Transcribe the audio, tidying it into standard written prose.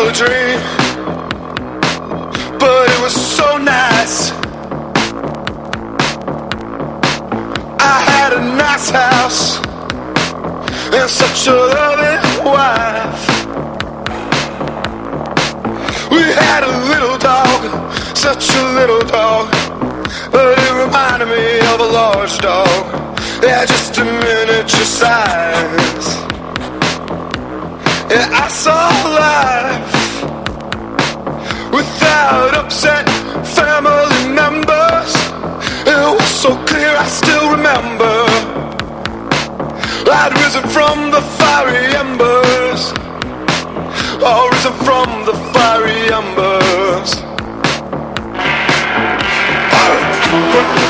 all a dream, but it was so nice. I had a nice house and such a loving wife. We had a little dog, such a little dog, but it reminded me of a large dog. Yeah, just a miniature size. Yeah, I saw life without upset family members. It was so clear, I still remember. I'd risen from the fiery embers. Oh, risen from the fiery embers.